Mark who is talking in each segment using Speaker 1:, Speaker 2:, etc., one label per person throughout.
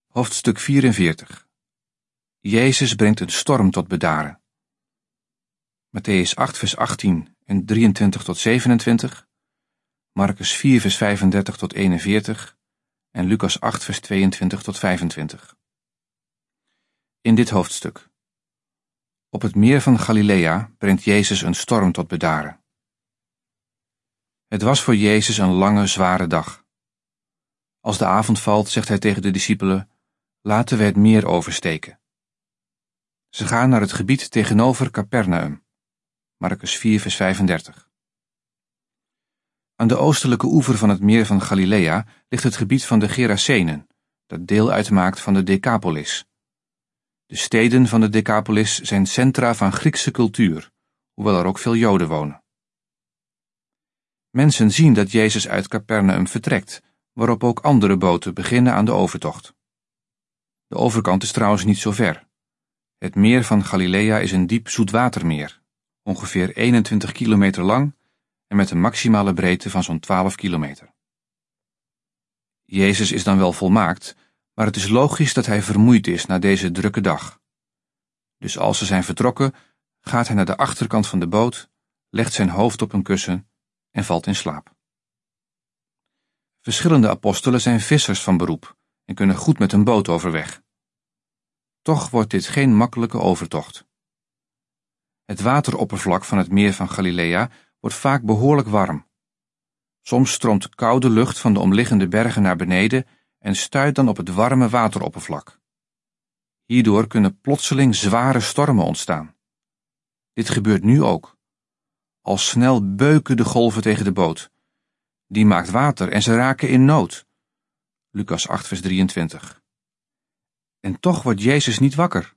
Speaker 1: Hoofdstuk 44. Jezus brengt een storm tot bedaren. Matthäus 8 vers 18 en 23 tot 27, Marcus 4 vers 35 tot 41 en Lucas 8 vers 22 tot 25. In dit hoofdstuk. Op het meer van Galilea brengt Jezus een storm tot bedaren. Het was voor Jezus een lange, zware dag. Als de avond valt, zegt hij tegen de discipelen: laten we het meer oversteken. Ze gaan naar het gebied tegenover Capernaum. Marcus 4 vers 35. Aan de oostelijke oever van het meer van Galilea ligt het gebied van de Gerasenen, dat deel uitmaakt van de Decapolis. De steden van de Decapolis zijn centra van Griekse cultuur, hoewel er ook veel Joden wonen. Mensen zien dat Jezus uit Capernaum vertrekt, waarop ook andere boten beginnen aan de overtocht. De overkant is trouwens niet zo ver. Het meer van Galilea is een diep zoetwatermeer, ongeveer 21 kilometer lang en met een maximale breedte van zo'n 12 kilometer. Jezus is dan wel volmaakt, maar het is logisch dat hij vermoeid is na deze drukke dag. Dus als ze zijn vertrokken, gaat hij naar de achterkant van de boot, legt zijn hoofd op een kussen en valt in slaap. Verschillende apostelen zijn vissers van beroep en kunnen goed met een boot overweg. Toch wordt dit geen makkelijke overtocht. Het wateroppervlak van het meer van Galilea wordt vaak behoorlijk warm. Soms stroomt koude lucht van de omliggende bergen naar beneden en stuit dan op het warme wateroppervlak. Hierdoor kunnen plotseling zware stormen ontstaan. Dit gebeurt nu ook. Al snel beuken de golven tegen de boot. Die maakt water en ze raken in nood. Lucas 8 vers 23. En toch wordt Jezus niet wakker.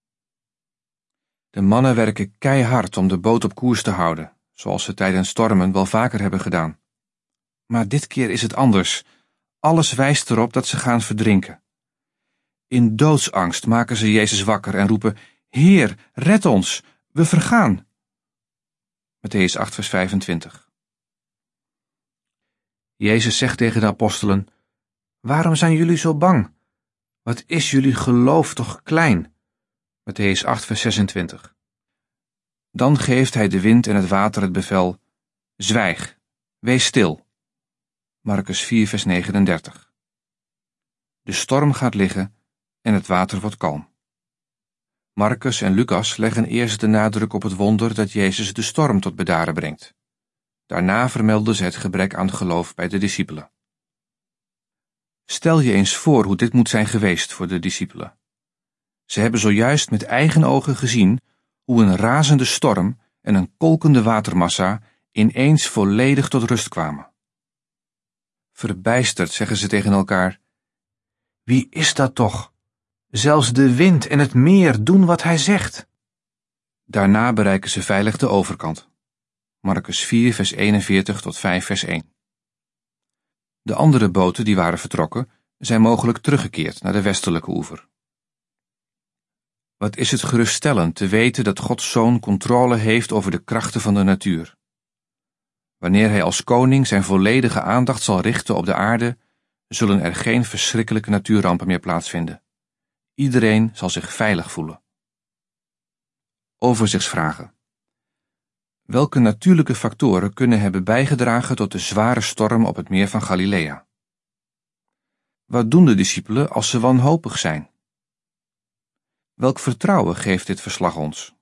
Speaker 1: De mannen werken keihard om de boot op koers te houden, zoals ze tijdens stormen wel vaker hebben gedaan. Maar dit keer is het anders. Alles wijst erop dat ze gaan verdrinken. In doodsangst maken ze Jezus wakker en roepen: Heer, red ons, we vergaan. Matthäus 8 vers 25. Jezus zegt tegen de apostelen: waarom zijn jullie zo bang? Wat is jullie geloof toch klein? Matthäus 8 vers 26. Dan geeft hij de wind en het water het bevel: zwijg, wees stil. Marcus 4 vers 39. De storm gaat liggen en het water wordt kalm. Marcus en Lucas leggen eerst de nadruk op het wonder dat Jezus de storm tot bedaren brengt. Daarna vermelden ze het gebrek aan geloof bij de discipelen. Stel je eens voor hoe dit moet zijn geweest voor de discipelen. Ze hebben zojuist met eigen ogen gezien hoe een razende storm en een kolkende watermassa ineens volledig tot rust kwamen. Verbijsterd zeggen ze tegen elkaar: wie is dat toch? Zelfs de wind en het meer doen wat hij zegt. Daarna bereiken ze veilig de overkant. Marcus 4 vers 41 tot 5 vers 1. De andere boten die waren vertrokken, zijn mogelijk teruggekeerd naar de westelijke oever. Wat is het geruststellend te weten dat Gods Zoon controle heeft over de krachten van de natuur. Wanneer hij als koning zijn volledige aandacht zal richten op de aarde, zullen er geen verschrikkelijke natuurrampen meer plaatsvinden. Iedereen zal zich veilig voelen. Overzichtsvragen. Welke natuurlijke factoren kunnen hebben bijgedragen tot de zware storm op het meer van Galilea? Wat doen de discipelen als ze wanhopig zijn? Welk vertrouwen geeft dit verslag ons?